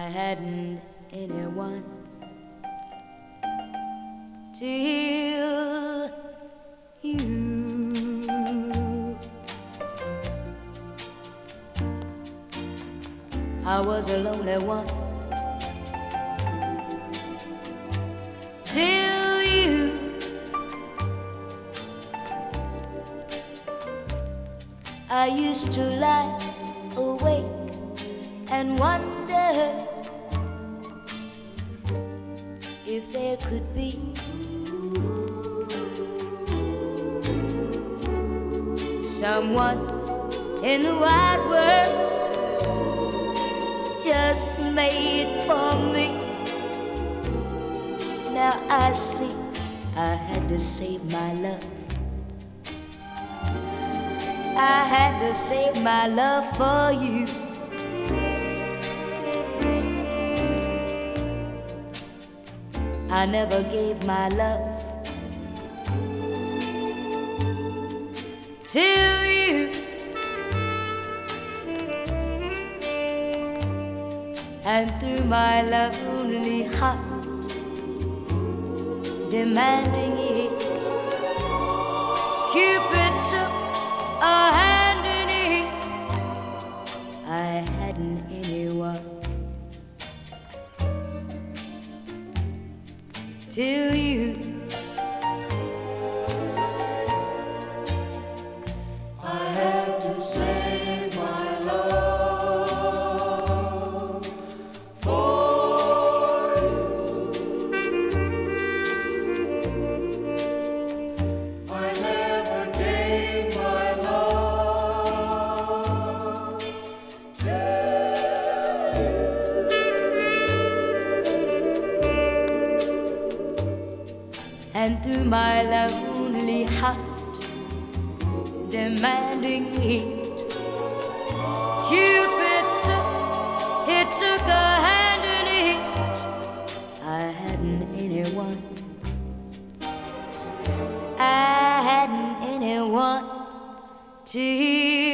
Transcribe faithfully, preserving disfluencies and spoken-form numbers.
hadn't anyone till you. I was a lonely one till you. I used to lie awake and wonder if there could be someone in the wide world just made for me. Now I see I had to save my love. I had to save my love for you. I never gave my love till you. And through my lonely heart, demanding it, Cupid took a hand in it. I hadn't anyone till you. I had to save my love for you. I never gave my love till you. And through my lonely heart, demanding it, Cupid took, he took a hand in it. I hadn't anyone, I hadn't anyone till